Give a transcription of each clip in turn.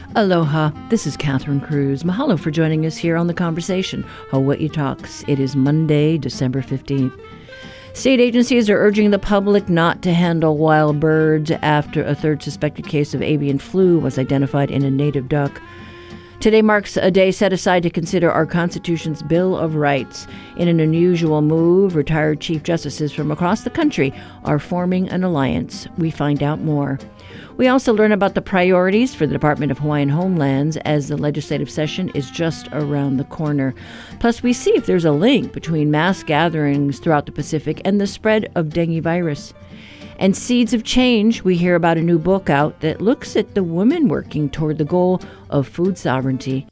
Aloha, this is Catherine Cruz. Mahalo for joining us here on The Conversation, Hawaii Talks. It is Monday, December 15th. State agencies are urging the public not to handle wild birds after a third suspected case of avian flu was identified in a native duck. Today marks a day set aside to consider our Constitution's Bill of Rights. In an unusual move, retired Chief Justices from across the country are forming an alliance. We find out more. We also learn about the priorities for the Department of Hawaiian Homelands as the legislative session is just around the corner. Plus, we see if there's a link between mass gatherings throughout the Pacific and the spread of dengue virus. And Seeds of Change, we hear about a new book out that looks at the women working toward the goal of food sovereignty.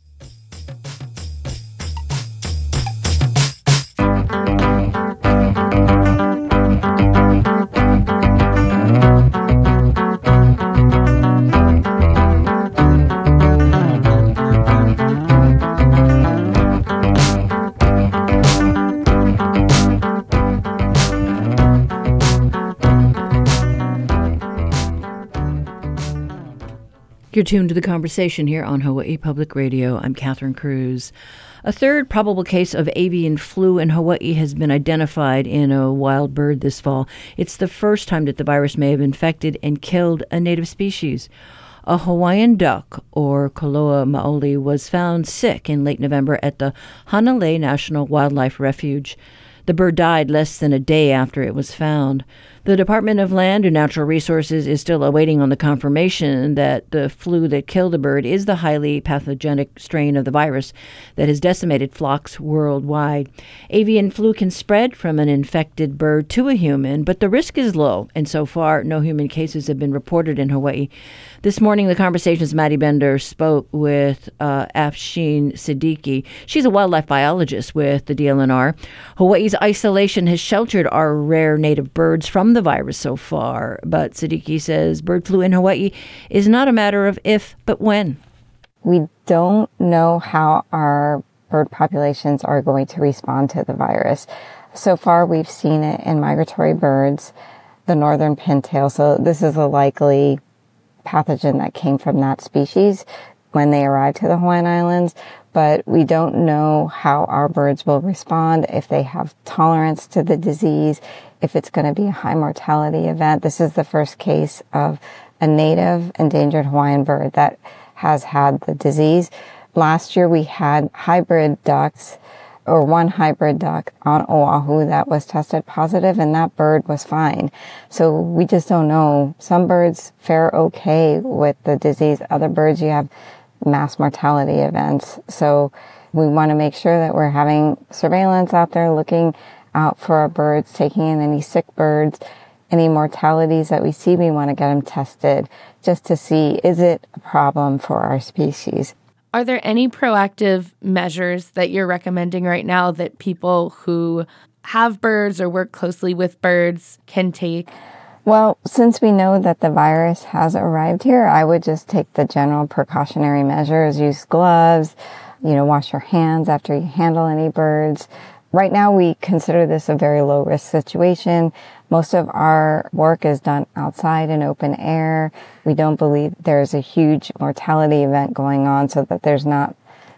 You're tuned to The Conversation here on Hawaii Public Radio. I'm Catherine Cruz. A third probable case of avian flu in Hawaii has been identified in a wild bird this fall. It's the first time that the virus may have infected and killed a native species. A Hawaiian duck, or Koloa maoli, was found sick in late November at the Hanalei National Wildlife Refuge. The bird died less than a day after it was found. The Department of Land and Natural Resources is still awaiting on the confirmation that the flu that killed the bird is the highly pathogenic strain of the virus that has decimated flocks worldwide. Avian flu can spread from an infected bird to a human, but the risk is low, and so far no human cases have been reported in Hawaii. This morning, The Conversation's Maddie Bender spoke with Afshin Siddiqui. She's a wildlife biologist with the DLNR. Hawaii's isolation has sheltered our rare native birds from the virus so far, but Siddiqui says bird flu in Hawaii is not a matter of if, but when. We don't know how our bird populations are going to respond to the virus. So far, we've seen it in migratory birds, the northern pintail, so this is a likely pathogen that came from that species when they arrived to the Hawaiian Islands, but we don't know how our birds will respond, if they have tolerance to the disease, if it's going to be a high mortality event. This is the first case of a native endangered Hawaiian bird that has had the disease. Last year we had hybrid ducks, or one hybrid duck on Oahu that was tested positive, and that bird was fine. So we just don't know. Some birds fare okay with the disease. Other birds, you have mass mortality events. So we want to make sure that we're having surveillance out there, looking out for our birds, taking in any sick birds, any mortalities that we see. We want to get them tested just to see, is it a problem for our species? Are there any proactive measures that you're recommending right now that people who have birds or work closely with birds can take? Well, since we know that the virus has arrived here, I would just take the general precautionary measures. Use gloves, wash your hands after you handle any birds. Right now, we consider this a very low-risk situation. Most of our work is done outside in open air. We don't believe there's a huge mortality event going on, so that there's not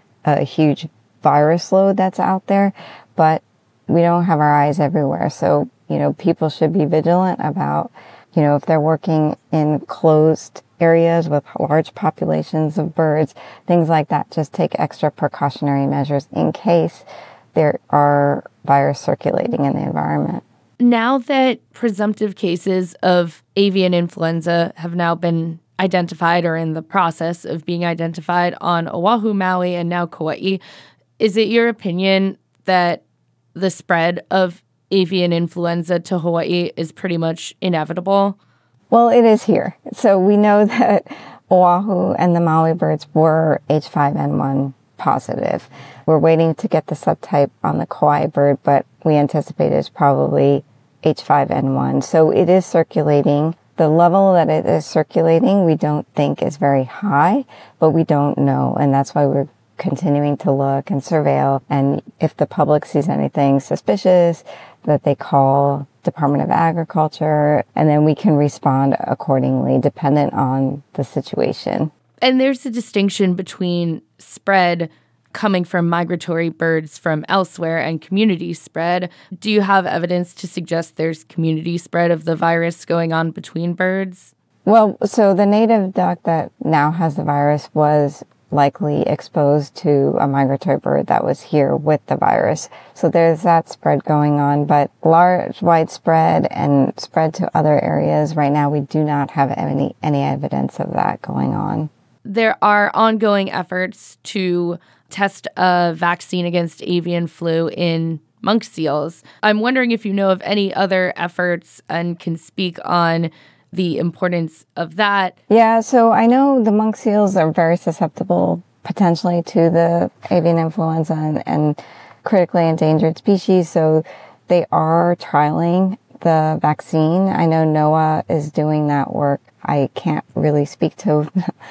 a huge virus load that's out there. But we don't have our eyes everywhere. So, people should be vigilant about, if they're working in closed areas with large populations of birds, things like that. Just take extra precautionary measures in case there are virus circulating in the environment. Now that presumptive cases of avian influenza have now been identified or in the process of being identified on Oahu, Maui, and now Kauai, is it your opinion that the spread of avian influenza to Hawaii is pretty much inevitable? Well, it is here. So we know that Oahu and the Maui birds were H5N1 positive. We're waiting to get the subtype on the Kauai bird, but we anticipate it's probably H5N1. So it is circulating. The level that it is circulating, we don't think is very high, but we don't know. And that's why we're continuing to look and surveil. And if the public sees anything suspicious, that they call Department of Agriculture, and then we can respond accordingly, dependent on the situation. And there's a distinction between spread coming from migratory birds from elsewhere and community spread. Do you have evidence to suggest there's community spread of the virus going on between birds? Well, so the native duck that now has the virus was likely exposed to a migratory bird that was here with the virus. So there's that spread going on, but large widespread and spread to other areas, right now we do not have any evidence of that going on. There are ongoing efforts to test a vaccine against avian flu in monk seals. I'm wondering if you know of any other efforts and can speak on the importance of that. Yeah, so I know the monk seals are very susceptible potentially to the avian influenza and critically endangered species, so they are trialing the vaccine. I know NOAA is doing that work. I can't really speak to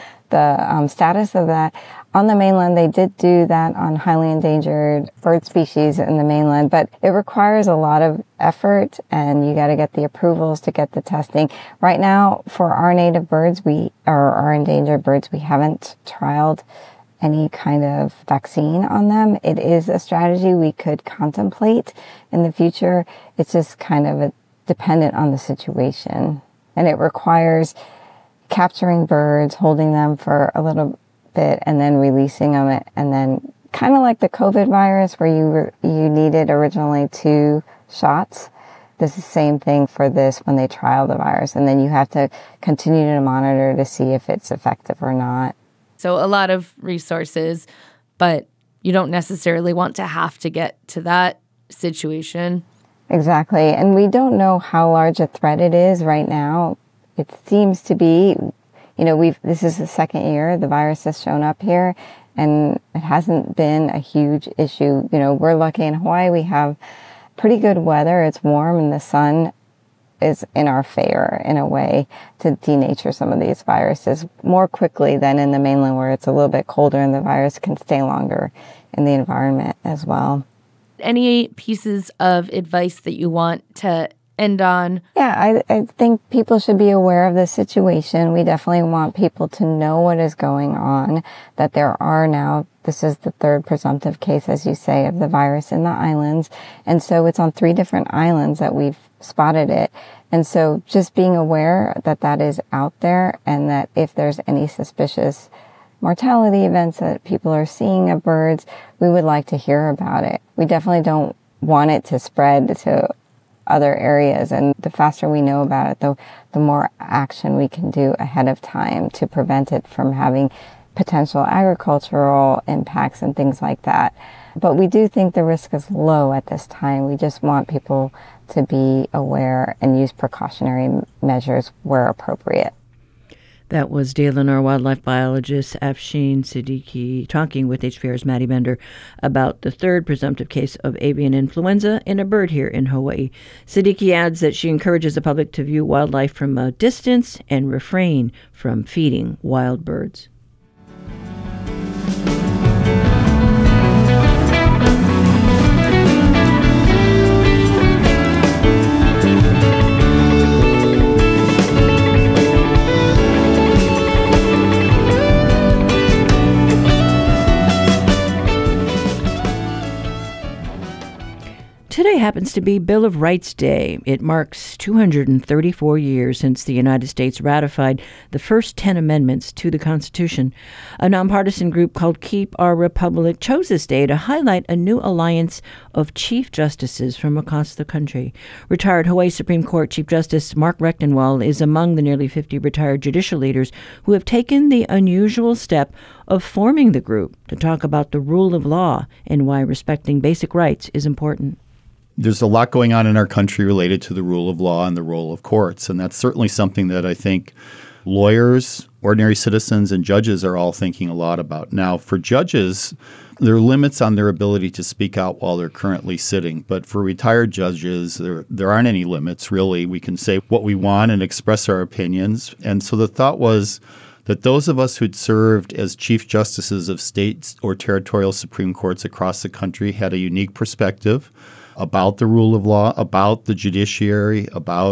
the status of that. On the mainland, they did do that on highly endangered bird species in the mainland, but it requires a lot of effort and you got to get the approvals to get the testing. Right now, for our native birds, our endangered birds, we haven't trialed any kind of vaccine on them. It is a strategy we could contemplate in the future. It's just kind of dependent on the situation. And it requires capturing birds, holding them for a little bit, and then releasing them. And then kind of like the COVID virus where you needed originally 2 shots. This is the same thing for this when they trial the virus. And then you have to continue to monitor to see if it's effective or not. So a lot of resources, but you don't necessarily want to have to get to that situation. Exactly. And we don't know how large a threat it is right now. It seems to be, this is the second year the virus has shown up here, and it hasn't been a huge issue. We're lucky in Hawaii. We have pretty good weather. It's warm and the sun is in our favor in a way to denature some of these viruses more quickly than in the mainland where it's a little bit colder and the virus can stay longer in the environment as well. Any pieces of advice that you want to end on? Yeah, I think people should be aware of the situation. We definitely want people to know what is going on, that there are now, this is the 3rd presumptive case, as you say, of the virus in the islands. And so it's on 3 different islands that we've spotted it. And so just being aware that that is out there, and that if there's any suspicious mortality events that people are seeing of birds, we would like to hear about it. We definitely don't want it to spread to other areas, and the faster we know about it, the more action we can do ahead of time to prevent it from having potential agricultural impacts and things like that. But we do think the risk is low at this time. We just want people to be aware and use precautionary measures where appropriate. That was DLNR wildlife biologist Afshin Siddiqui talking with HPR's Maddie Bender about the 3rd presumptive case of avian influenza in a bird here in Hawaii. Siddiqui adds that she encourages the public to view wildlife from a distance and refrain from feeding wild birds. Today happens to be Bill of Rights Day. It marks 234 years since the United States ratified the first 10 amendments to the Constitution. A nonpartisan group called Keep Our Republic chose this day to highlight a new alliance of Chief Justices from across the country. Retired Hawaii Supreme Court Chief Justice Mark Rechtenwald is among the nearly 50 retired judicial leaders who have taken the unusual step of forming the group to talk about the rule of law and why respecting basic rights is important. There's a lot going on in our country related to the rule of law and the role of courts, and that's certainly something that I think lawyers, ordinary citizens, and judges are all thinking a lot about. Now, for judges, there are limits on their ability to speak out while they're currently sitting, but for retired judges, there aren't any limits, really. We can say what we want and express our opinions, and so the thought was that those of us who'd served as chief justices of state or territorial Supreme Courts across the country had a unique perspective about the rule of law, about the judiciary, about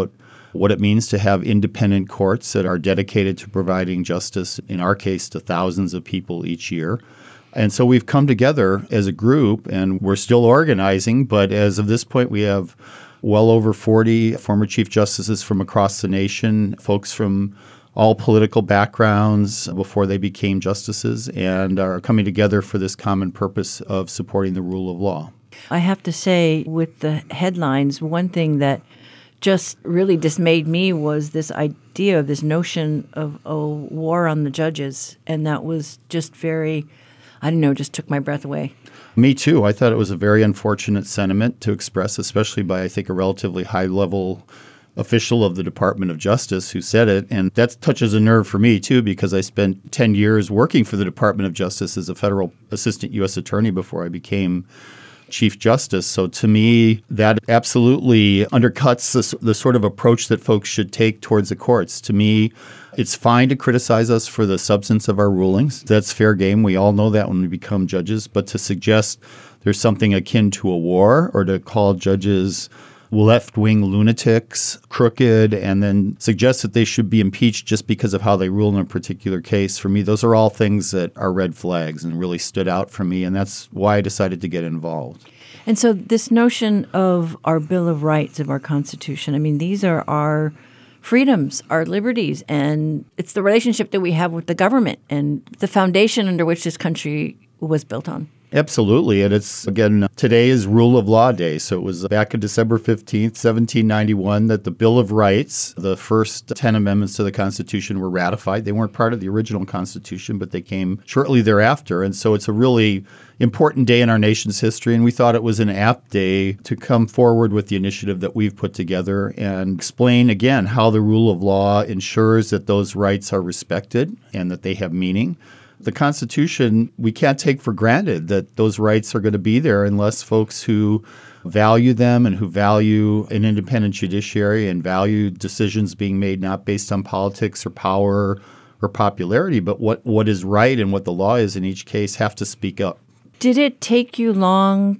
what it means to have independent courts that are dedicated to providing justice, in our case, to thousands of people each year. And so we've come together as a group, and we're still organizing, but as of this point, we have well over 40 former Chief Justices from across the nation, folks from all political backgrounds before they became justices, and are coming together for this common purpose of supporting the rule of law. I have to say, with the headlines, one thing that just really dismayed me was this idea of this notion of a war on the judges. And that was just very, I don't know, just took my breath away. Me too. I thought it was a very unfortunate sentiment to express, especially by, I think, a relatively high-level official of the Department of Justice who said it. And that touches a nerve for me, too, because I spent 10 years working for the Department of Justice as a federal assistant U.S. attorney before I became Chief Justice. So to me, that absolutely undercuts the sort of approach that folks should take towards the courts. To me, it's fine to criticize us for the substance of our rulings. That's fair game. We all know that when we become judges. But to suggest there's something akin to a war, or to call judges left-wing lunatics, crooked, and then suggest that they should be impeached just because of how they rule in a particular case, for me, those are all things that are red flags and really stood out for me, and that's why I decided to get involved. And so this notion of our Bill of Rights, of our Constitution, I mean, these are our freedoms, our liberties, and it's the relationship that we have with the government and the foundation under which this country was built on. Absolutely. And it's, again, today is Rule of Law Day. So it was back on December 15th, 1791, that the Bill of Rights, the first 10 amendments to the Constitution, were ratified. They weren't part of the original Constitution, but they came shortly thereafter. And so it's a really important day in our nation's history. And we thought it was an apt day to come forward with the initiative that we've put together and explain, again, how the rule of law ensures that those rights are respected and that they have meaning. The Constitution, we can't take for granted that those rights are going to be there unless folks who value them and who value an independent judiciary and value decisions being made not based on politics or power or popularity, but what is right and what the law is in each case, have to speak up. Did it take you long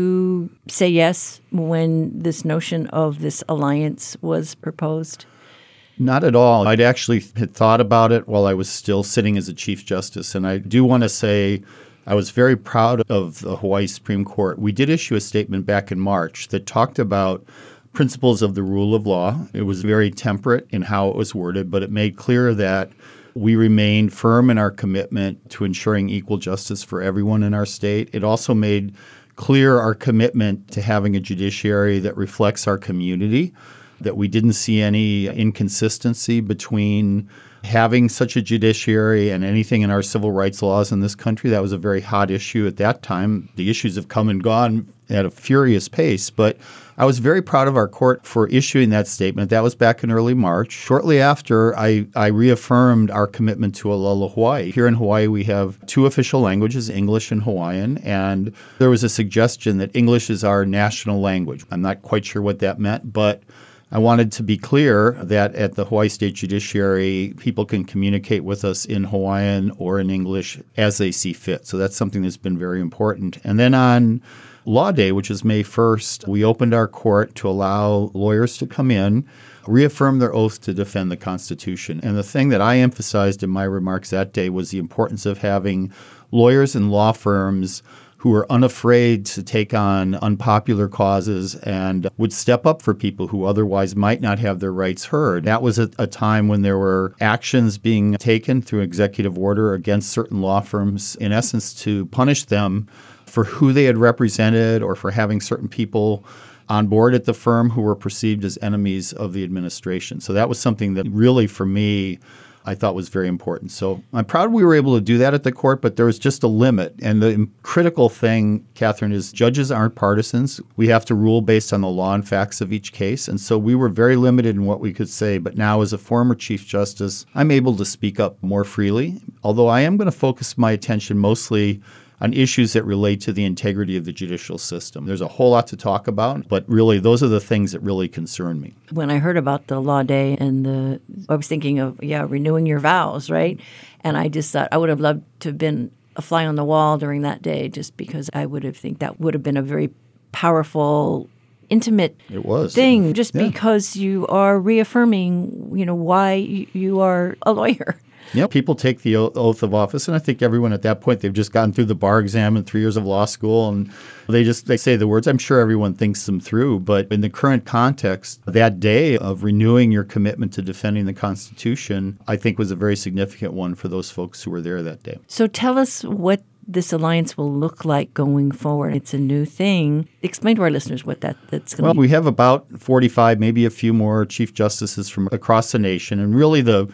to say yes when this notion of this alliance was proposed? Not at all. I'd actually had thought about it while I was still sitting as a Chief Justice. And I do want to say I was very proud of the Hawaii Supreme Court. We did issue a statement back in March that talked about principles of the rule of law. It was very temperate in how it was worded, but it made clear that we remained firm in our commitment to ensuring equal justice for everyone in our state. It also made clear our commitment to having a judiciary that reflects our community, that we didn't see any inconsistency between having such a judiciary and anything in our civil rights laws in this country. That was a very hot issue at that time. The issues have come and gone at a furious pace, but I was very proud of our court for issuing that statement. That was back in early March. Shortly after, I reaffirmed our commitment to Olelo Hawaii. Here in Hawaii, we have two official languages, English and Hawaiian, and there was a suggestion that English is our national language. I'm not quite sure what that meant, but I wanted to be clear that at the Hawaii State Judiciary, people can communicate with us in Hawaiian or in English as they see fit. So that's something that's been very important. And then on Law Day, which is May 1st, we opened our court to allow lawyers to come in, reaffirm their oath to defend the Constitution. And the thing that I emphasized in my remarks that day was the importance of having lawyers and law firms who were unafraid to take on unpopular causes and would step up for people who otherwise might not have their rights heard. That was a time when there were actions being taken through executive order against certain law firms, in essence, to punish them for who they had represented or for having certain people on board at the firm who were perceived as enemies of the administration. So that was something that really, for me, I thought was very important. So I'm proud we were able to do that at the court, but there was just a limit. And the critical thing, Catherine, is judges aren't partisans. We have to rule based on the law and facts of each case. And so we were very limited in what we could say. But now as a former Chief Justice, I'm able to speak up more freely, although I am going to focus my attention mostly on issues that relate to the integrity of the judicial system. There's a whole lot to talk about, but really those are the things that really concern me. When I heard about the Law Day and I was thinking of, renewing your vows, right? And I just thought I would have loved to have been a fly on the wall during that day, just because I would have think that would have been a very powerful intimate It was. thing just Yeah. because you are reaffirming, why you are a lawyer. Yeah, people take the oath of office, and I think everyone at that point, they've just gotten through the bar exam and 3 years of law school, and they say the words. I'm sure everyone thinks them through, but in the current context, that day of renewing your commitment to defending the Constitution, I think was a very significant one for those folks who were there that day. So tell us what this alliance will look like going forward. It's a new thing. Explain to our listeners what that's going Well, to be. we have about 45, maybe a few more chief justices from across the nation. And really the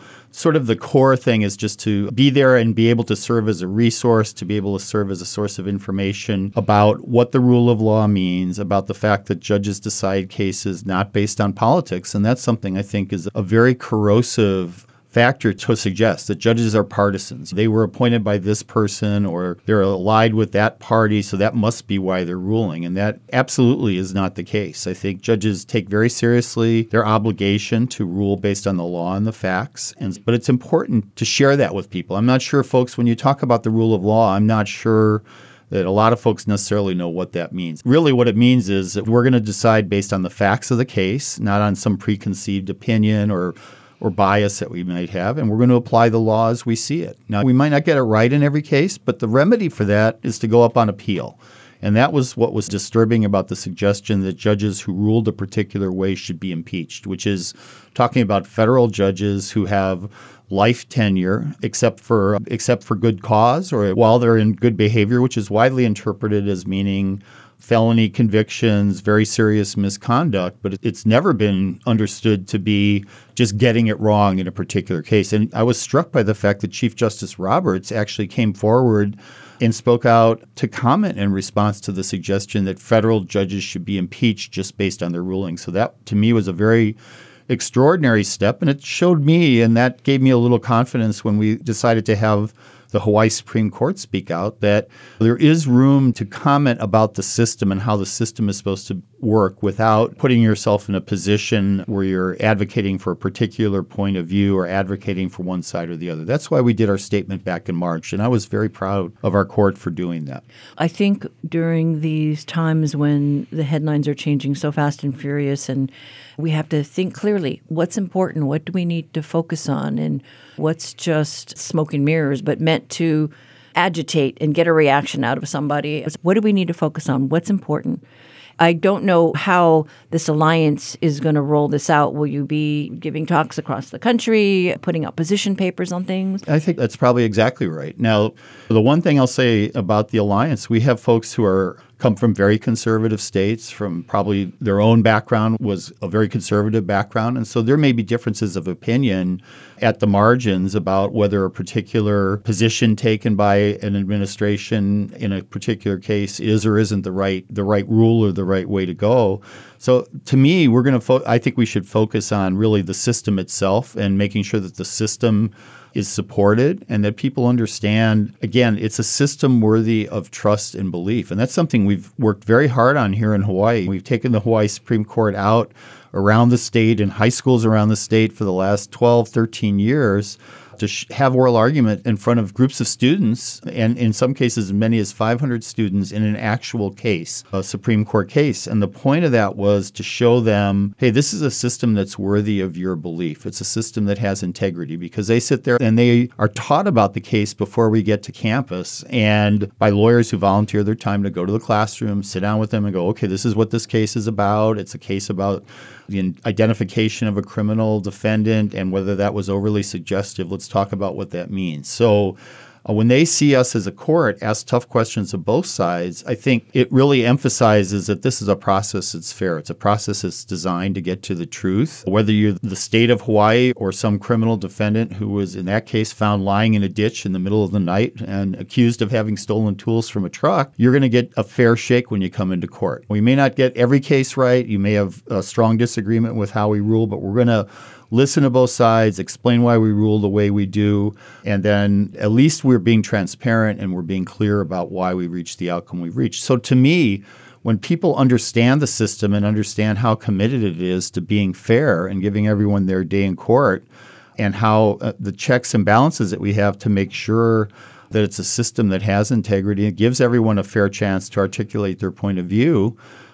core thing is just to be there and be able to serve as a resource, to be able to serve as a source of information about what the rule of law means, about the fact that judges decide cases not based on politics. And that's something I think is a very corrosive factor to suggest that judges are partisans. They were appointed by this person or they're allied with that party, so that must be why they're ruling. And that absolutely is not the case. I think judges take very seriously their obligation to rule based on the law and the facts. But it's important to share that with people. I'm not sure, folks, when you talk about the rule of law, I'm not sure that a lot of folks necessarily know what that means. Really what it means is that we're going to decide based on the facts of the case, not on some preconceived opinion or bias that we might have, and we're going to apply the law as we see it. Now, we might not get it right in every case, but the remedy for that is to go up on appeal. And that was what was disturbing about the suggestion that judges who ruled a particular way should be impeached, which is talking about federal judges who have life tenure except for good cause or while they're in good behavior, which is widely interpreted as meaning felony convictions, very serious misconduct, but it's never been understood to be just getting it wrong in a particular case. And I was struck by the fact that Chief Justice Roberts actually came forward and spoke out to comment in response to the suggestion that federal judges should be impeached just based on their rulings. So that, to me, was a very extraordinary step, and it showed me, and that gave me a little confidence when we decided to have the Hawaii Supreme Court speak out, that there is room to comment about the system and how the system is supposed to work without putting yourself in a position where you're advocating for a particular point of view or advocating for one side or the other. That's why we did our statement back in March, and I was very proud of our court for doing that. I think during these times when the headlines are changing so fast and furious, and we have to think clearly, what's important, what do we need to focus on, and what's just smoke and mirrors but meant to agitate and get a reaction out of somebody. What do we need to focus on? What's important? I don't know how this alliance is going to roll this out. Will you be giving talks across the country, putting out position papers on things? I think that's probably exactly right. Now, the one thing I'll say about the alliance, we have folks who come from very conservative states, from probably their own background was a very conservative background. And so there may be differences of opinion at the margins about whether a particular position taken by an administration in a particular case is or isn't the right rule or the right way to go. So to me, I think we should focus on really the system itself and making sure that the system is supported and that people understand, again, it's a system worthy of trust and belief. And that's something we've worked very hard on here in Hawaii. We've taken the Hawaii Supreme Court out around the state in high schools around the state for the last 12, 13 years to have oral argument in front of groups of students, and in some cases as many as 500 students in an actual case, a Supreme Court case. And the point of that was to show them, hey, this is a system that's worthy of your belief. It's a system that has integrity, because they sit there and they are taught about the case before we get to campus, and by lawyers who volunteer their time to go to the classroom, sit down with them and go, okay, this is what this case is about. It's a case about the identification of a criminal defendant and whether that was overly suggestive. Let's talk about what that means. So when they see us as a court ask tough questions of both sides, I think it really emphasizes that this is a process that's fair. It's a process that's designed to get to the truth. Whether you're the state of Hawaii or some criminal defendant who was, in that case, found lying in a ditch in the middle of the night and accused of having stolen tools from a truck, you're going to get a fair shake when you come into court. We may not get every case right. You may have a strong disagreement with how we rule, but we're going to listen to both sides, explain why we rule the way we do, and then at least we're being transparent and we're being clear about why we reached the outcome we've reached. So to me, when people understand the system and understand how committed it is to being fair and giving everyone their day in court, and how the checks and balances that we have to make sure that it's a system that has integrity and gives everyone a fair chance to articulate their point of view,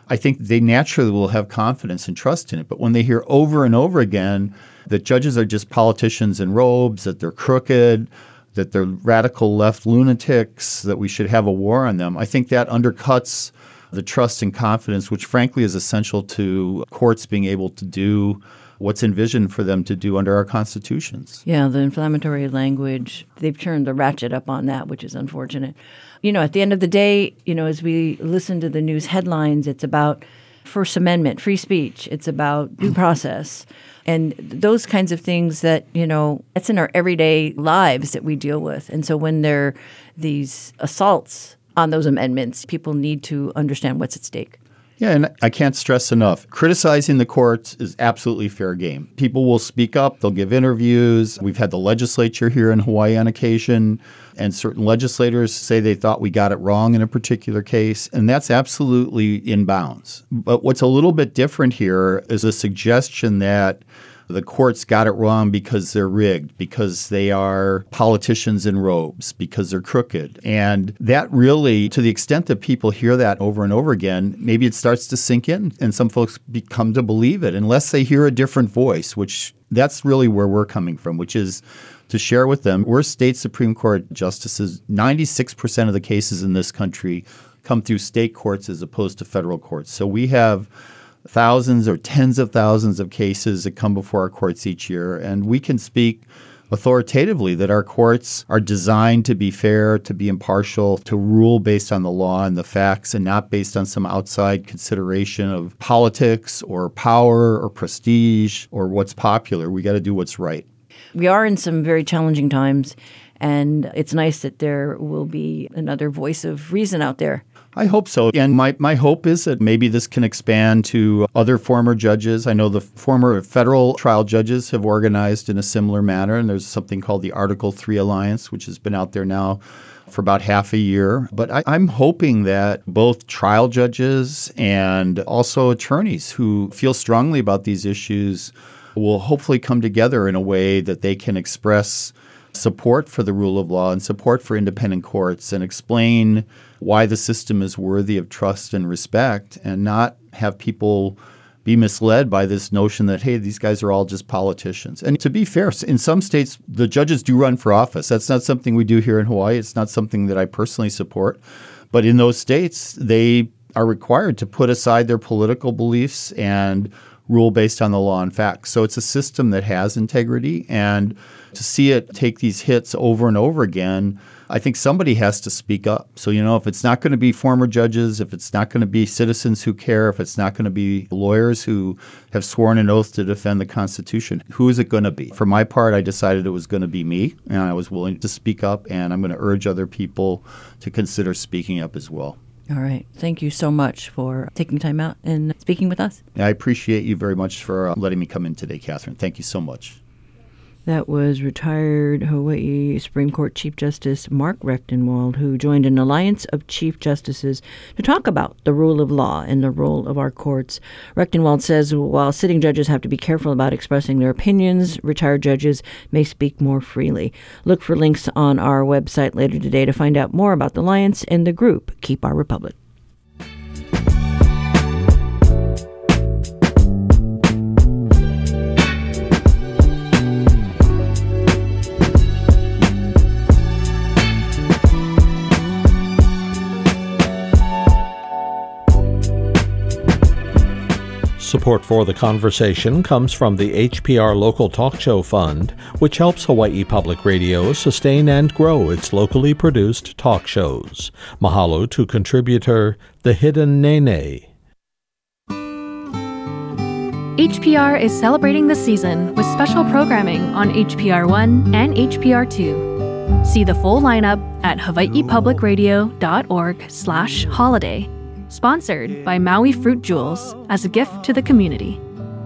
I think they naturally will have confidence and trust in it. But when they hear over and over again that judges are just politicians in robes, that they're crooked, that they're radical left lunatics, that we should have a war on them, I think that undercuts the trust and confidence, which frankly is essential to courts being able to do what's envisioned for them to do under our constitutions. Yeah, the inflammatory language, they've turned the ratchet up on that, which is unfortunate. At the end of the day, as we listen to the news headlines, it's about First Amendment, free speech. It's about due process. And those kinds of things that, that's in our everyday lives that we deal with. And so when there are these assaults on those amendments, people need to understand what's at stake. Yeah, and I can't stress enough, criticizing the courts is absolutely fair game. People will speak up, they'll give interviews. We've had the legislature here in Hawaii on occasion, and certain legislators say they thought we got it wrong in a particular case, and that's absolutely in bounds. But what's a little bit different here is a suggestion that the courts got it wrong because they're rigged, because they are politicians in robes, because they're crooked. And that really, to the extent that people hear that over and over again, maybe it starts to sink in and some folks come to believe it unless they hear a different voice, which that's really where we're coming from, which is to share with them. We're state Supreme Court justices. 96% of the cases in this country come through state courts as opposed to federal courts. So we have thousands or tens of thousands of cases that come before our courts each year. And we can speak authoritatively that our courts are designed to be fair, to be impartial, to rule based on the law and the facts and not based on some outside consideration of politics or power or prestige or what's popular. We got to do what's right. We are in some very challenging times, and it's nice that there will be another voice of reason out there. I hope so. And my hope is that maybe this can expand to other former judges. I know the former federal trial judges have organized in a similar manner, and there's something called the Article 3 Alliance, which has been out there now for about half a year. But I'm hoping that both trial judges and also attorneys who feel strongly about these issues will hopefully come together in a way that they can express support for the rule of law and support for independent courts and explain why the system is worthy of trust and respect and not have people be misled by this notion that, hey, these guys are all just politicians. And to be fair, in some states, the judges do run for office. That's not something we do here in Hawaii. It's not something that I personally support. But in those states, they are required to put aside their political beliefs and rule based on the law and facts. So it's a system that has integrity. And to see it take these hits over and over again, I think somebody has to speak up. So, if it's not going to be former judges, if it's not going to be citizens who care, if it's not going to be lawyers who have sworn an oath to defend the Constitution, who is it going to be? For my part, I decided it was going to be me, and I was willing to speak up, and I'm going to urge other people to consider speaking up as well. All right. Thank you so much for taking time out and speaking with us. I appreciate you very much for letting me come in today, Catherine. Thank you so much. That was retired Hawaii Supreme Court Chief Justice Mark Rechtenwald, who joined an alliance of Chief Justices to talk about the rule of law and the role of our courts. Rechtenwald says while sitting judges have to be careful about expressing their opinions, retired judges may speak more freely. Look for links on our website later today to find out more about the alliance and the group Keep Our Republic. Support for the conversation comes from the HPR Local Talk Show Fund, which helps Hawaii Public Radio sustain and grow its locally produced talk shows. Mahalo to contributor The Hidden Nene. HPR is celebrating the season with special programming on HPR 1 and HPR 2. See the full lineup at hawaiipublicradio.org/holiday. Sponsored by Maui Fruit Jewels as a gift to the community.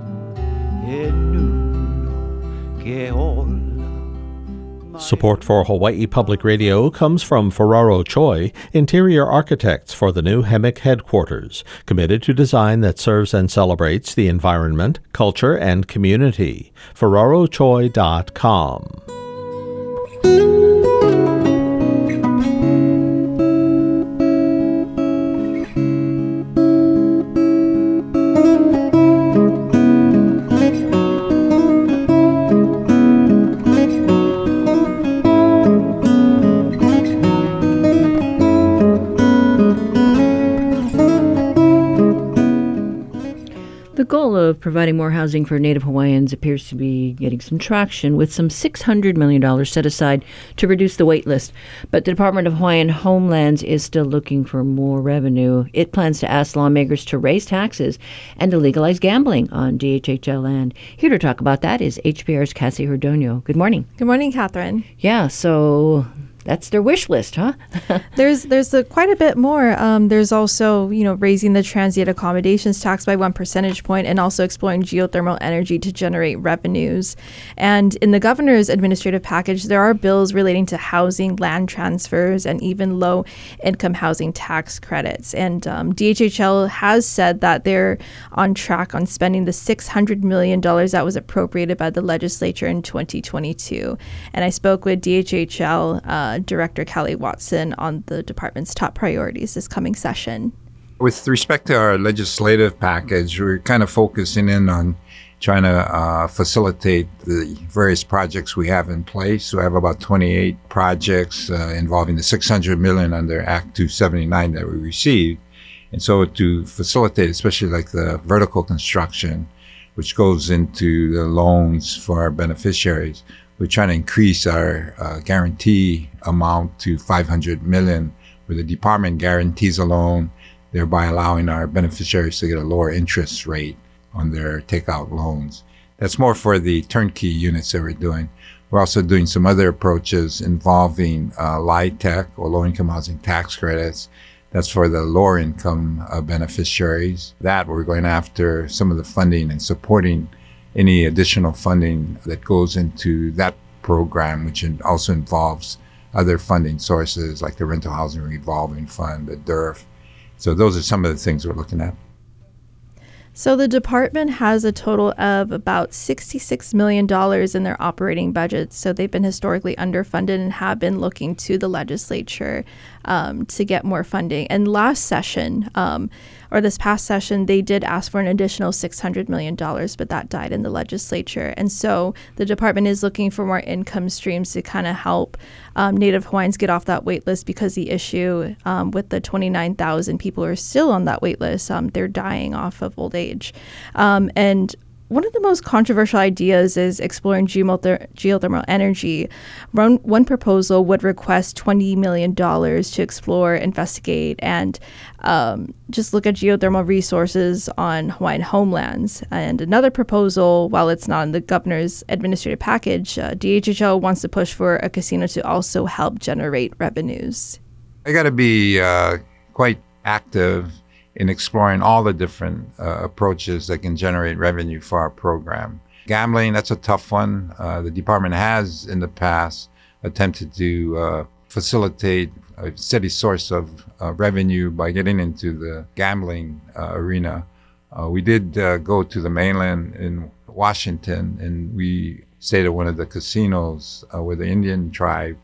Support for Hawaii Public Radio comes from Ferraro Choi, interior architects for the new HEMIC headquarters, committed to design that serves and celebrates the environment, culture, and community. FerraroChoi.com. of providing more housing for Native Hawaiians appears to be getting some traction, with some $600 million set aside to reduce the wait list. But the Department of Hawaiian Homelands is still looking for more revenue. It plans to ask lawmakers to raise taxes and to legalize gambling on DHHL land. Here to talk about that is HPR's Cassie Hordonio. Good morning. Good morning, Catherine. Yeah, so that's their wish list, huh? There's quite a bit more. There's also, raising the transient accommodations tax by 1 percentage point and also exploring geothermal energy to generate revenues. And in the governor's administrative package, there are bills relating to housing, land transfers, and even low-income housing tax credits. And DHHL has said that they're on track on spending the $600 million that was appropriated by the legislature in 2022. And I spoke with DHHL Director Callie Watson on the department's top priorities this coming session. With respect to our legislative package, we're kind of focusing in on trying to facilitate the various projects we have in place. We have about 28 projects involving the $600 million under Act 279 that we received. And so to facilitate, especially like the vertical construction, which goes into the loans for our beneficiaries, we're trying to increase our guarantee amount to $500 million, where the department guarantees a loan, thereby allowing our beneficiaries to get a lower interest rate on their takeout loans. That's more for the turnkey units that we're doing. We're also doing some other approaches involving LIHTC, or low-income housing tax credits. That's for the lower income beneficiaries. That we're going after some of the funding and supporting any additional funding that goes into that program, which also involves other funding sources like the Rental Housing Revolving Fund, the DERF. So those are some of the things we're looking at. So the department has a total of about $66 million in their operating budget. So they've been historically underfunded and have been looking to the legislature to get more funding. And last session, or this past session, they did ask for an additional $600 million, but that died in the legislature. And so the department is looking for more income streams to kind of help Native Hawaiians get off that wait list, because the issue with the 29,000 people who are still on that wait list, they're dying off of old age. And one of the most controversial ideas is exploring geothermal energy. One proposal would request $20 million to explore, investigate, and just look at geothermal resources on Hawaiian homelands. And another proposal, while it's not in the governor's administrative package, DHHL wants to push for a casino to also help generate revenues. I got to be quite active in exploring all the different approaches that can generate revenue for our program. Gambling, that's a tough one. The department has in the past attempted to facilitate a steady source of revenue by getting into the gambling arena. We did go to the mainland in Washington, and we stayed at one of the casinos where the Indian tribes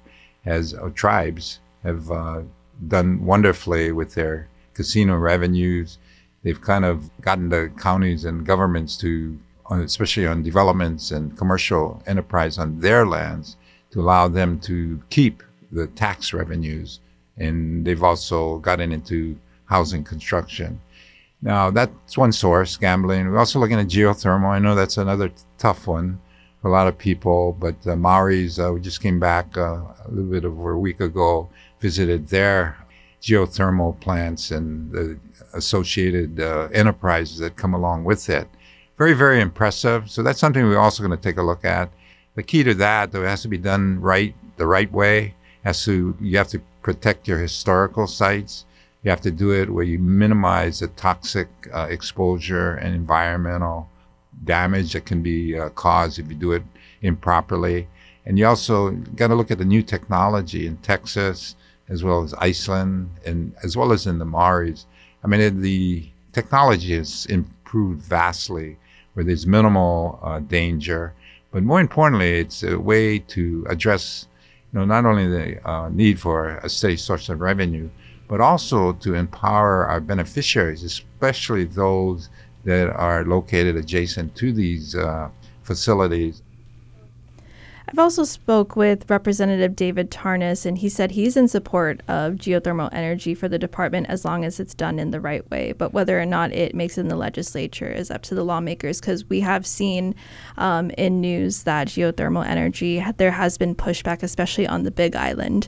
have done wonderfully with their casino revenues. They've kind of gotten the counties and governments to, especially on developments and commercial enterprise on their lands, to allow them to keep the tax revenues. And they've also gotten into housing construction. Now, that's one source, gambling. We're also looking at geothermal. I know that's another tough one for a lot of people, but the Maoris, we just came back a little bit over a week ago, visited their geothermal plants and the associated enterprises that come along with it. Very, very impressive. So that's something we're also going to take a look at. The key to that, though, it has to be done the right way. You have to protect your historical sites. You have to do it where you minimize the toxic exposure and environmental damage that can be caused if you do it improperly. And you also got to look at the new technology in Texas, as well as Iceland, and as well as in the Maoris. I mean, the technology has improved vastly, where there's minimal danger. But more importantly, it's a way to address, not only the need for a steady source of revenue, but also to empower our beneficiaries, especially those that are located adjacent to these facilities. I've also spoke with Representative David Tarnas, and he said he's in support of geothermal energy for the department as long as it's done in the right way. But whether or not it makes it in the legislature is up to the lawmakers, because we have seen in news that geothermal energy, there has been pushback, especially on the Big Island.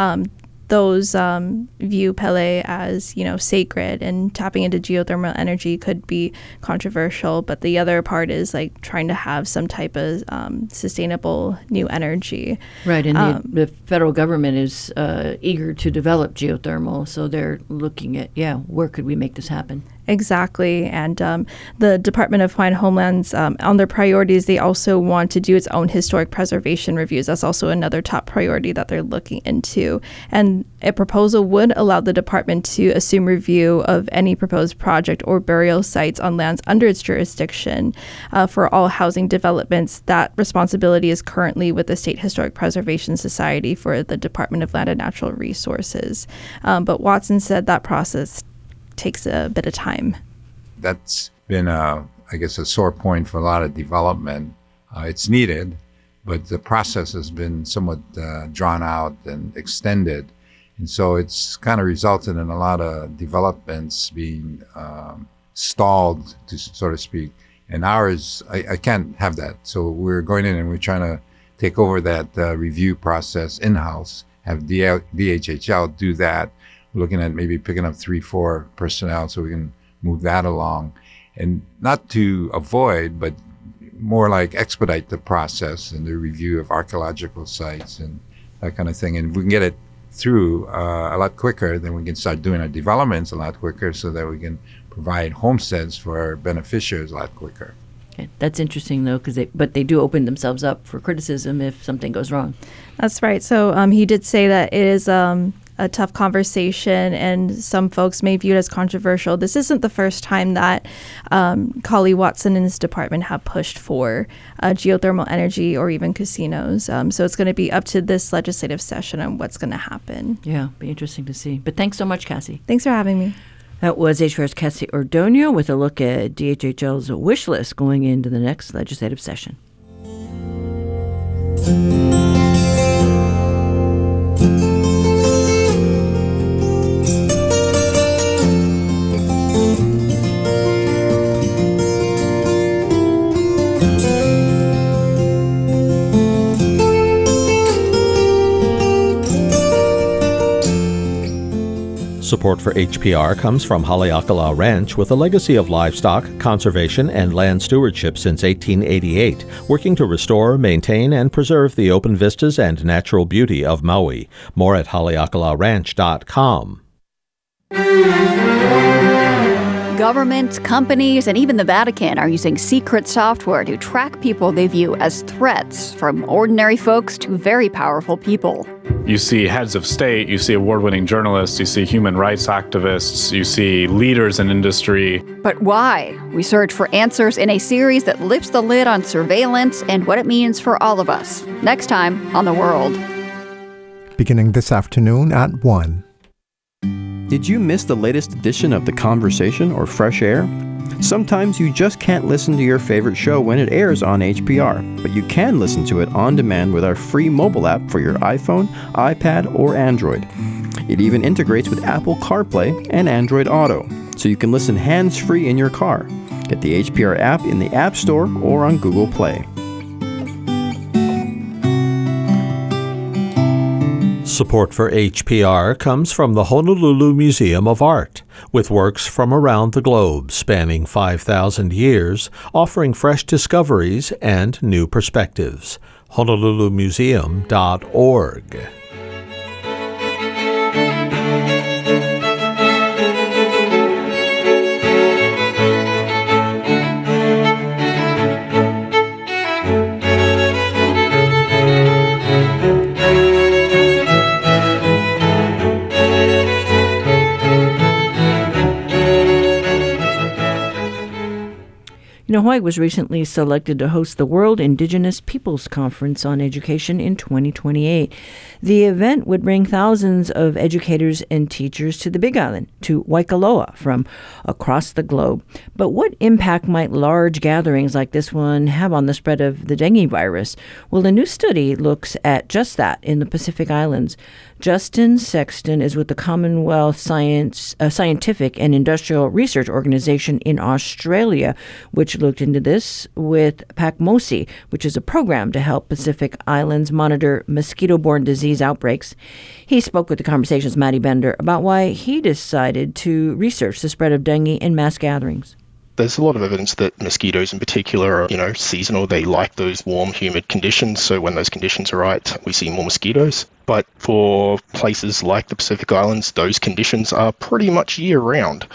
Those view Pele as, sacred, and tapping into geothermal energy could be controversial. But the other part is like trying to have some type of sustainable new energy. Right, and the federal government is eager to develop geothermal, so they're looking at, where could we make this happen? Exactly. And the Department of Hawaiian Homelands, on their priorities, they also want to do its own historic preservation reviews. That's also another top priority that they're looking into. And a proposal would allow the department to assume review of any proposed project or burial sites on lands under its jurisdiction for all housing developments. That responsibility is currently with the State Historic Preservation Society for the Department of Land and Natural Resources. But Watson said that process takes a bit of time. That's been, I guess, a sore point for a lot of development. It's needed, but the process has been somewhat drawn out and extended. And so it's kind of resulted in a lot of developments being stalled, to so to speak. And ours, I can't have that. So we're going in and we're trying to take over that review process in-house, have DHHL do that. We're looking at maybe picking up 3-4 personnel so we can move that along, and not to avoid, but more like expedite the process and the review of archaeological sites and that kind of thing. And if we can get it through a lot quicker, then we can start doing our developments a lot quicker so that we can provide homesteads for our beneficiaries a lot quicker. Okay. That's interesting, though, but they do open themselves up for criticism if something goes wrong. That's right. So he did say that it is a tough conversation, and some folks may view it as controversial. This isn't the first time that Kali Watson and his department have pushed for geothermal energy or even casinos. So it's going to be up to this legislative session on what's going to happen. Yeah, be interesting to see. But thanks so much, Cassie. Thanks for having me. That was HPR's Cassie Ordonio with a look at DHHL's wish list going into the next legislative session. Support for HPR comes from Haleakala Ranch, with a legacy of livestock, conservation, and land stewardship since 1888, working to restore, maintain, and preserve the open vistas and natural beauty of Maui. More at haleakalaranch.com. Governments, companies, and even the Vatican are using secret software to track people they view as threats, from ordinary folks to very powerful people. You see heads of state, you see award-winning journalists, you see human rights activists, you see leaders in industry. But why? We search for answers in a series that lifts the lid on surveillance and what it means for all of us. Next time on The World. Beginning this afternoon at 1. Did you miss the latest edition of The Conversation or Fresh Air? Sometimes you just can't listen to your favorite show when it airs on HPR, but you can listen to it on demand with our free mobile app for your iPhone, iPad, or Android. It even integrates with Apple CarPlay and Android Auto, so you can listen hands-free in your car. Get the HPR app in the App Store or on Google Play. Support for HPR comes from the Honolulu Museum of Art, with works from around the globe spanning 5,000 years, offering fresh discoveries and new perspectives. honolulumuseum.org. Hawaii was recently selected to host the World Indigenous Peoples Conference on Education in 2028. The event would bring thousands of educators and teachers to the Big Island, to Waikoloa, from across the globe. But what impact might large gatherings like this one have on the spread of the dengue virus? Well, a new study looks at just that in the Pacific Islands. Justin Sexton is with the Commonwealth Scientific and Industrial Research Organization in Australia, which looked into this with PACMOSI, which is a program to help Pacific Islands monitor mosquito-borne disease outbreaks. He spoke with the Conversation's Maddie Bender about why he decided to research the spread of dengue in mass gatherings. There's a lot of evidence that mosquitoes in particular are, seasonal. They like those warm, humid conditions. So when those conditions are right, we see more mosquitoes. But for places like the Pacific Islands, those conditions are pretty much year-round.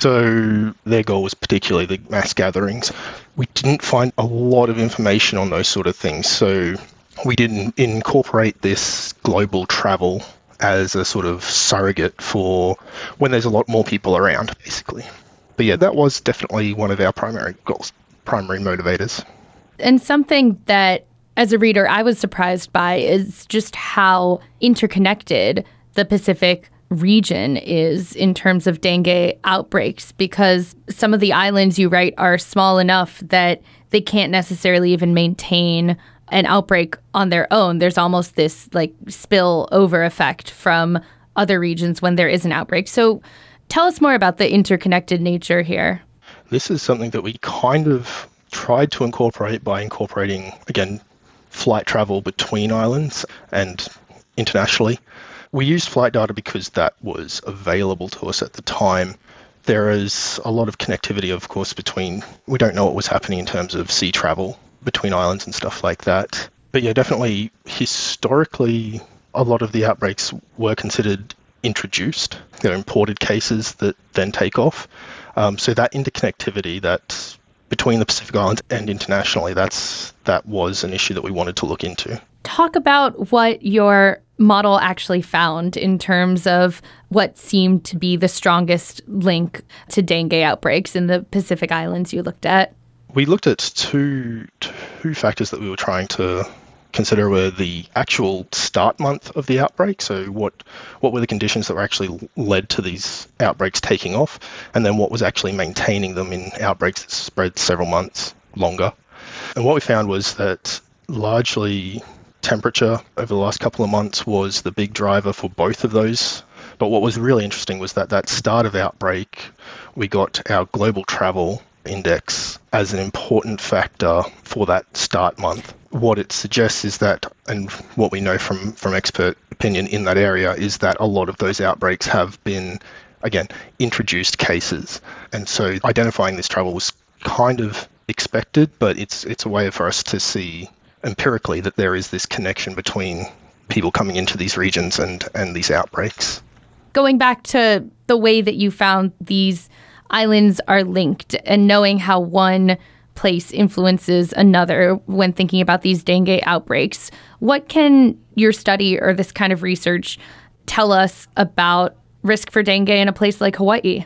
So their goal was particularly the mass gatherings. We didn't find a lot of information on those sort of things. So we didn't incorporate this global travel as a sort of surrogate for when there's a lot more people around, basically. But yeah, that was definitely one of our primary goals, primary motivators. And something that, as a reader, I was surprised by is just how interconnected the Pacific region is in terms of dengue outbreaks, because some of the islands, you write, are small enough that they can't necessarily even maintain an outbreak on their own. There's almost this spill over effect from other regions when there is an outbreak. So tell us more about the interconnected nature here. This is something that we kind of tried to incorporate by incorporating, again, flight travel between islands and internationally. We used flight data because that was available to us at the time. There is a lot of connectivity, of course, we don't know what was happening in terms of sea travel between islands and stuff like that. But yeah, definitely historically, a lot of the outbreaks were considered introduced. They're imported cases that then take off. So that interconnectivity that between the Pacific Islands and internationally, that was an issue that we wanted to look into. Talk about what your model actually found in terms of what seemed to be the strongest link to dengue outbreaks in the Pacific Islands you looked at. We looked at two factors that we were trying to consider were the actual start month of the outbreak. So what were the conditions that were actually led to these outbreaks taking off, and then what was actually maintaining them in outbreaks that spread several months longer. And what we found was that largely temperature over the last couple of months was the big driver for both of those. But what was really interesting was that start of outbreak, we got our global travel index as an important factor for that start month. What it suggests is that, and what we know from expert opinion in that area, is that a lot of those outbreaks have been, again, introduced cases. And so identifying this travel was kind of expected, but it's a way for us to see empirically that there is this connection between people coming into these regions and these outbreaks. Going back to the way that you found these islands are linked and knowing how one place influences another when thinking about these dengue outbreaks, what can your study or this kind of research tell us about risk for dengue in a place like Hawaii?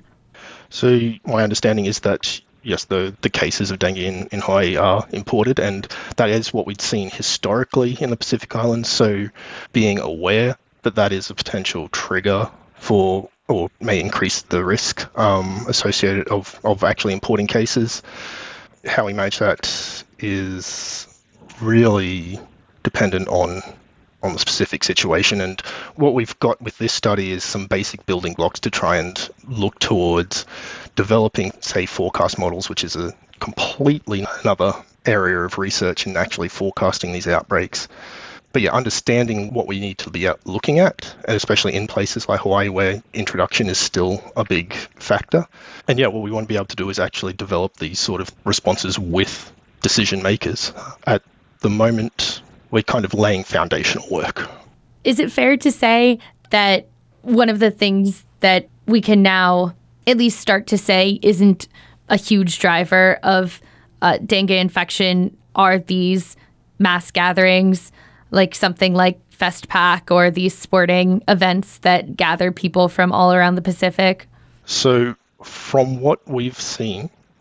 So my understanding is that, yes, the cases of dengue in Hawaii are imported, and that is what we'd seen historically in the Pacific Islands. So being aware that is a potential trigger for, or may increase the risk associated of actually importing cases. How we manage that is really dependent on the specific situation. And what we've got with this study is some basic building blocks to try and look towards developing, say, forecast models, which is a completely another area of research in actually forecasting these outbreaks. But yeah, understanding what we need to be looking at, and especially in places like Hawaii where introduction is still a big factor. And yeah, what we want to be able to do is actually develop these sort of responses with decision makers. At the moment, we're kind of laying foundational work. Is it fair to say that one of the things that we can now at least start to say isn't a huge driver of dengue infection are these mass gatherings, like something like FestPac or these sporting events that gather people from all around the Pacific? So from what we've seen,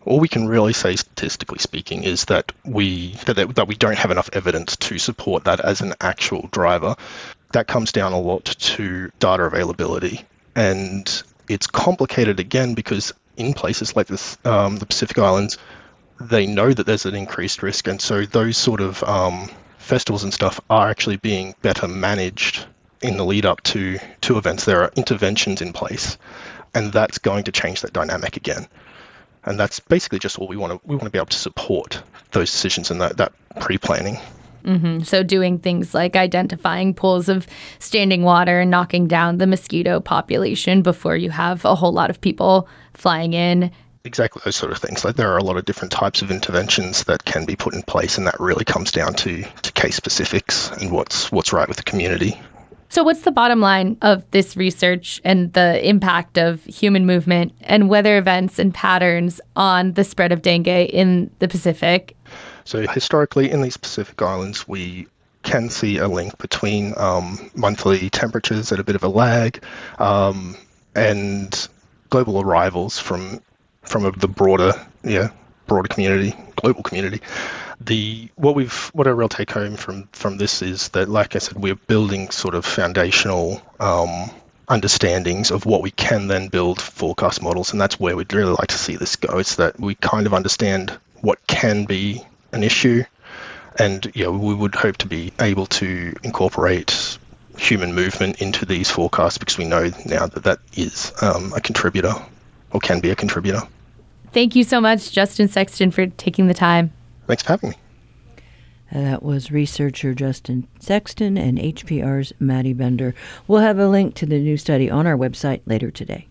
all we can really say, statistically speaking, is that we don't have enough evidence to support that as an actual driver. That comes down a lot to data availability. And it's complicated again because in places like this, the Pacific Islands, they know that there's an increased risk. And so those sort of festivals and stuff are actually being better managed in the lead up to events. There are interventions in place, and that's going to change that dynamic again. And that's basically just what we want to be able to support those decisions and that pre-planning. Mm-hmm. So doing things like identifying pools of standing water and knocking down the mosquito population before you have a whole lot of people flying in. Exactly, those sort of things. Like there are a lot of different types of interventions that can be put in place, and that really comes down to case specifics and what's right with the community. So what's the bottom line of this research and the impact of human movement and weather events and patterns on the spread of dengue in the Pacific? So historically, in these Pacific Islands, we can see a link between monthly temperatures at a bit of a lag and global arrivals from the broader community, global community. What our real take home from this is that, like I said, we're building sort of foundational understandings of what we can then build forecast models, and that's where we'd really like to see this go. It's that we kind of understand what can be an issue, and we would hope to be able to incorporate human movement into these forecasts because we know now that is a contributor or can be a contributor. Thank you so much, Justin Sexton, for taking the time. Thanks for having me. That was researcher Justin Sexton and HPR's Maddie Bender. We'll have a link to the new study on our website later today.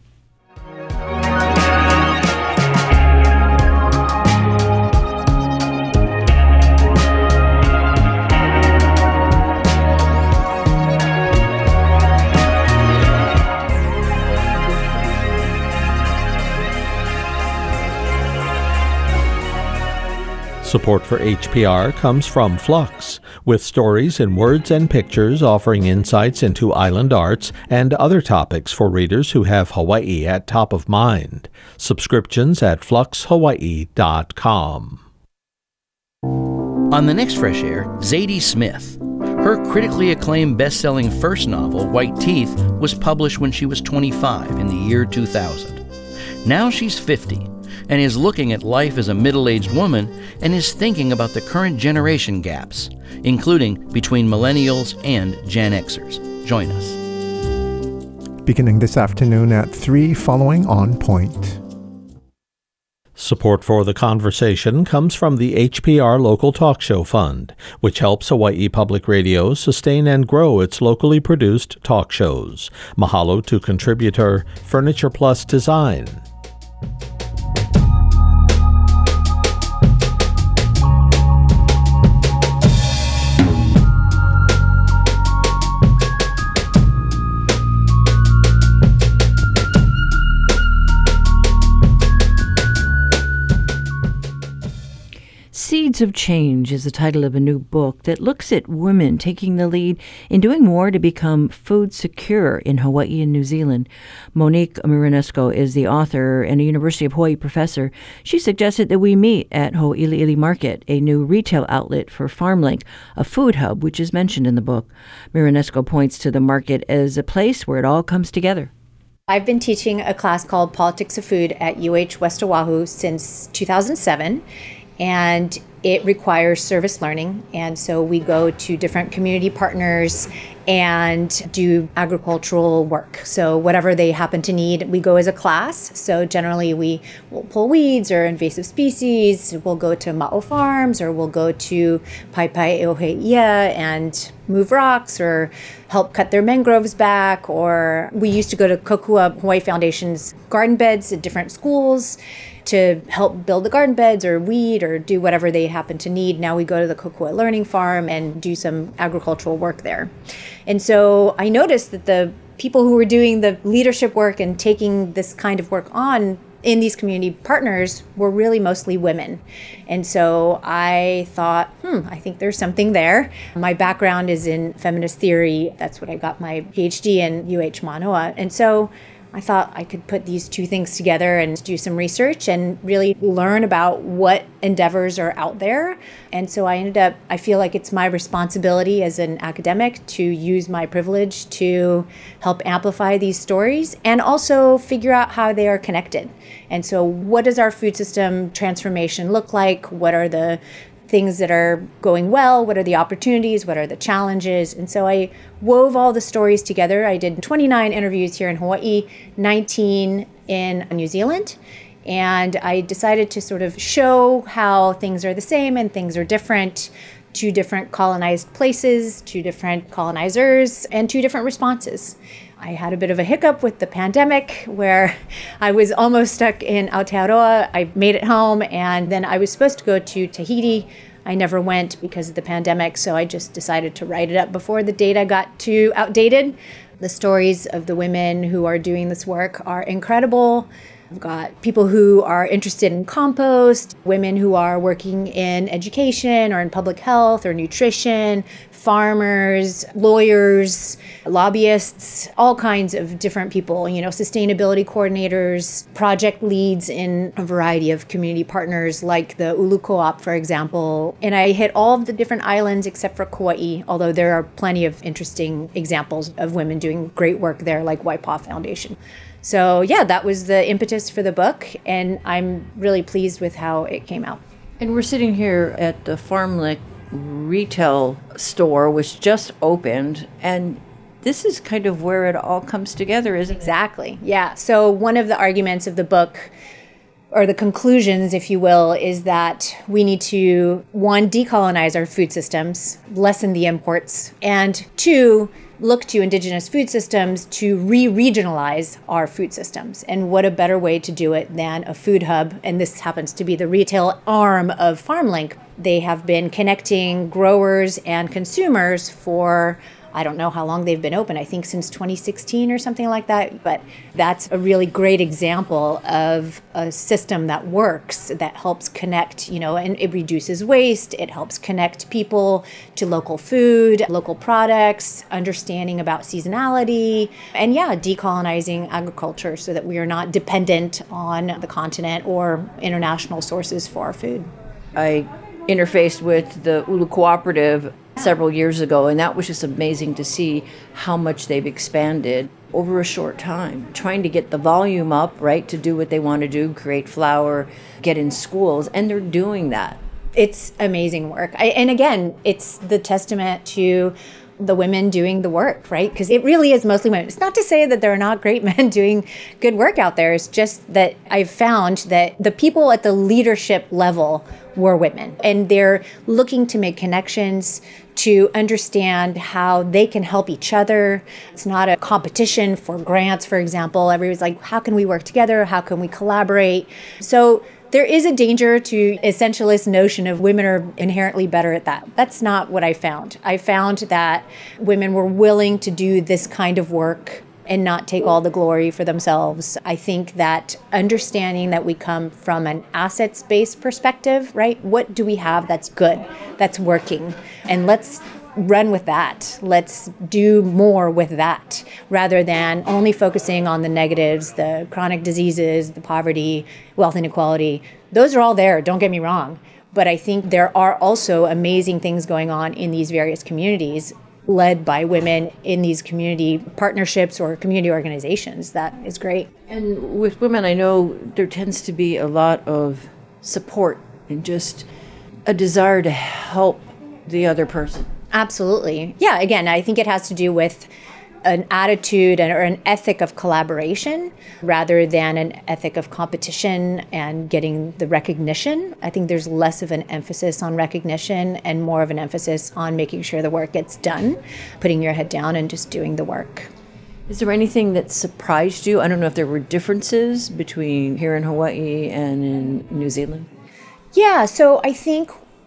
Support for HPR comes from Flux, with stories in words and pictures offering insights into island arts and other topics for readers who have Hawaii at top of mind. Subscriptions at fluxhawaii.com. On the next Fresh Air, Zadie Smith. Her critically acclaimed best-selling first novel, White Teeth, was published when she was 25 in the year 2000. Now she's 50. And is looking at life as a middle-aged woman and is thinking about the current generation gaps, including between millennials and Gen Xers. Join us. Beginning this afternoon at 3 following On Point. Support for the conversation comes from the HPR Local Talk Show Fund, which helps Hawaii Public Radio sustain and grow its locally produced talk shows. Mahalo to contributor Furniture Plus Design. Seeds of Change is the title of a new book that looks at women taking the lead in doing more to become food secure in Hawaii and New Zealand. Monique Marinesco is the author and a University of Hawaii professor. She suggested that we meet at Ho'iliili Market, a new retail outlet for FarmLink, a food hub which is mentioned in the book. Marinesco points to the market as a place where it all comes together. I've been teaching a class called Politics of Food at UH West Oahu since 2007. And it requires service learning. And so we go to different community partners and do agricultural work. So whatever they happen to need, we go as a class. So generally we will pull weeds or invasive species. We'll go to Ma'o Farms, or we'll go to Paipai Eoheia and move rocks or help cut their mangroves back. Or we used to go to Kokua Hawaii Foundation's garden beds at different schools to help build the garden beds or weed or do whatever they happen to need. Now we go to the Kokua Learning Farm and do some agricultural work there. And so I noticed that the people who were doing the leadership work and taking this kind of work on in these community partners were really mostly women. And so I thought, I think there's something there. My background is in feminist theory. That's what I got my PhD in UH Manoa. And so I thought I could put these two things together and do some research and really learn about what endeavors are out there. And so I feel like it's my responsibility as an academic to use my privilege to help amplify these stories and also figure out how they are connected. And so what does our food system transformation look like? What are the things that are going well? What are the opportunities? What are the challenges? And so I wove all the stories together. I did 29 interviews here in Hawaii, 19 in New Zealand. And I decided to sort of show how things are the same and things are different. 2 different colonized places, 2 different colonizers, and 2 different responses. I had a bit of a hiccup with the pandemic where I was almost stuck in Aotearoa. I made it home, and then I was supposed to go to Tahiti. I never went because of the pandemic, so I just decided to write it up before the data got too outdated. The stories of the women who are doing this work are incredible. I've got people who are interested in compost, women who are working in education or in public health or nutrition, farmers, lawyers, lobbyists, all kinds of different people, sustainability coordinators, project leads in a variety of community partners like the Ulu Co-op, for example. And I hit all of the different islands except for Kauai, although there are plenty of interesting examples of women doing great work there, like Waipaw Foundation. So yeah, that was the impetus for the book, and I'm really pleased with how it came out. And we're sitting here at the Farmlick retail store, which just opened, and this is kind of where it all comes together, isn't it? Exactly, yeah. So one of the arguments of the book, or the conclusions, if you will, is that we need to, 1, decolonize our food systems, lessen the imports, and 2, look to indigenous food systems to re-regionalize our food systems. And what a better way to do it than a food hub. And this happens to be the retail arm of FarmLink. They have been connecting growers and consumers for, I don't know how long they've been open, I think since 2016 or something like that. But that's a really great example of a system that works, that helps connect, and it reduces waste. It helps connect people to local food, local products, understanding about seasonality, and decolonizing agriculture so that we are not dependent on the continent or international sources for our food. I interfaced with the Ulu Cooperative several years ago, and that was just amazing to see how much they've expanded over a short time, trying to get the volume up, right, to do what they want to do, create flour, get in schools, and they're doing that. It's amazing work. And again, it's the testament to the women doing the work, right? Because it really is mostly women. It's not to say that there are not great men doing good work out there. It's just that I've found that the people at the leadership level were women, and they're looking to make connections, to understand how they can help each other. It's not a competition for grants, for example. Everybody's like, how can we work together? How can we collaborate? So there is a danger to essentialist notion of women are inherently better at that. That's not what I found. I found that women were willing to do this kind of work and not take all the glory for themselves. I think that understanding that we come from an assets-based perspective, right? What do we have that's good, that's working? And let's run with that. Let's do more with that rather than only focusing on the negatives, the chronic diseases, the poverty, wealth inequality. Those are all there, don't get me wrong. But I think there are also amazing things going on in these various communities led by women in these community partnerships or community organizations. That is great. And with women, I know there tends to be a lot of support and just a desire to help the other person. Absolutely. Yeah, again, I think it has to do with an attitude or an ethic of collaboration rather than an ethic of competition and getting the recognition. I think there's less of an emphasis on recognition and more of an emphasis on making sure the work gets done, putting your head down and just doing the work. Is there anything that surprised you? I don't know if there were differences between here in Hawaii and in New Zealand. Yeah, so I think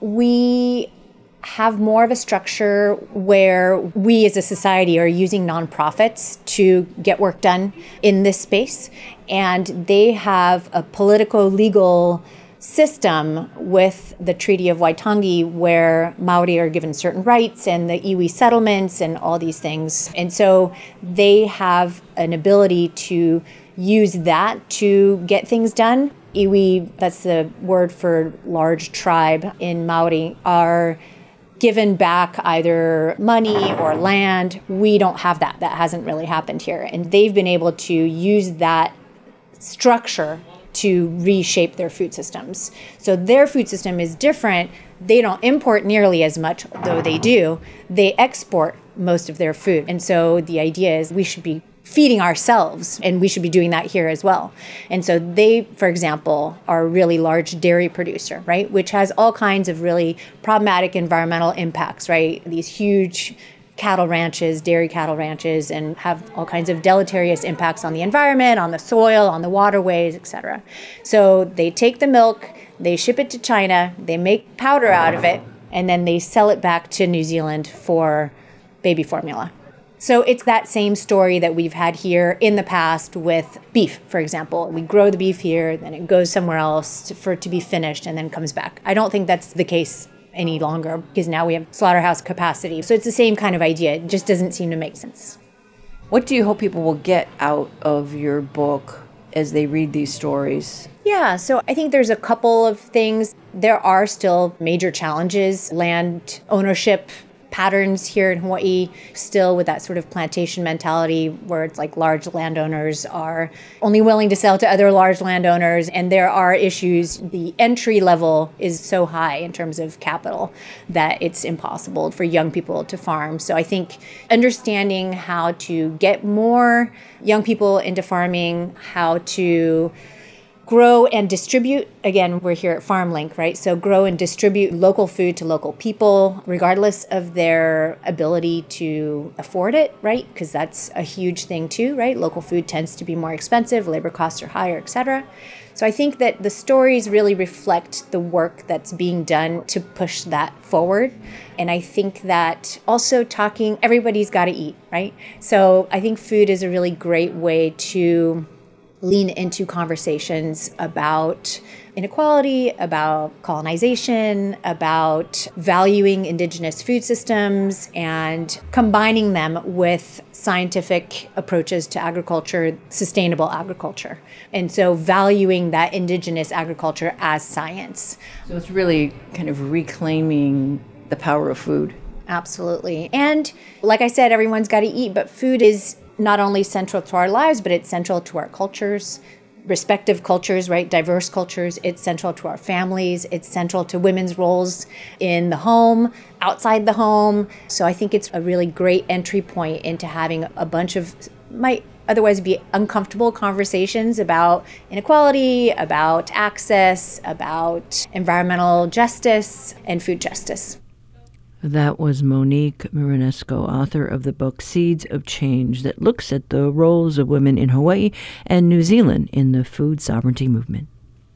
we have more of a structure where we as a society are using nonprofits to get work done in this space. And they have a political, legal system with the Treaty of Waitangi, where Maori are given certain rights and the iwi settlements and all these things. And so they have an ability to use that to get things done. Iwi, that's the word for large tribe in Maori, are given back either money or land. We don't have that. That hasn't really happened here. And they've been able to use that structure to reshape their food systems. So their food system is different. They don't import nearly as much, though they do. They export most of their food. And so the idea is we should be feeding ourselves, and we should be doing that here as well. And so they, for example, are a really large dairy producer, right? Which has all kinds of really problematic environmental impacts, right? These huge cattle ranches, dairy cattle ranches, and have all kinds of deleterious impacts on the environment, on the soil, on the waterways, etc. So they take the milk, they ship it to China, they make powder out of it, and then they sell it back to New Zealand for baby formula. So it's that same story that we've had here in the past with beef, for example. We grow the beef here, then it goes somewhere else for it to be finished and then comes back. I don't think that's the case any longer because now we have slaughterhouse capacity. So it's the same kind of idea. It just doesn't seem to make sense. What do you hope people will get out of your book as they read these stories? Yeah, so I think there's a couple of things. There are still major challenges. Land ownership patterns here in Hawaii, still with that sort of plantation mentality where it's like large landowners are only willing to sell to other large landowners. And there are issues. The entry level is so high in terms of capital that it's impossible for young people to farm. So I think understanding how to get more young people into farming, how to grow and distribute. Again, we're here at FarmLink, right? So grow and distribute local food to local people, regardless of their ability to afford it, right? Because that's a huge thing too, right? Local food tends to be more expensive, labor costs are higher, etc. So I think that the stories really reflect the work that's being done to push that forward. And I think that also talking, everybody's got to eat, right? So I think food is a really great way to lean into conversations about inequality, about colonization, about valuing indigenous food systems and combining them with scientific approaches to agriculture, sustainable agriculture. And so valuing that indigenous agriculture as science. So it's really kind of reclaiming the power of food. Absolutely. And like I said, everyone's got to eat, but food is not only central to our lives, but it's central to our cultures, respective cultures, right? Diverse cultures. It's central to our families. It's central to women's roles in the home, outside the home. So I think it's a really great entry point into having a bunch of, might otherwise be uncomfortable conversations about inequality, about access, about environmental justice and food justice. That was Monique Marinesco, author of the book Seeds of Change, that looks at the roles of women in Hawaii and New Zealand in the food sovereignty movement.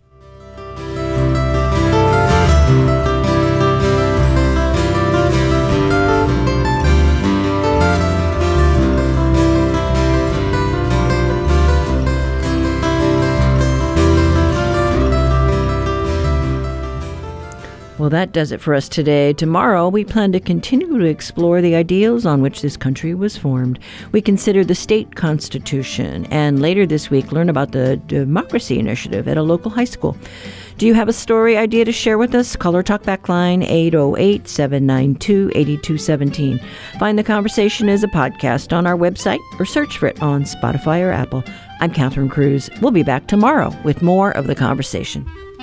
Well, that does it for us today. Tomorrow, we plan to continue to explore the ideals on which this country was formed. We consider the state constitution, and later this week, learn about the Democracy Initiative at a local high school. Do you have a story idea to share with us? Call or talk back line 808-792-8217. Find the conversation as a podcast on our website or search for it on Spotify or Apple. I'm Catherine Cruz. We'll be back tomorrow with more of the conversation.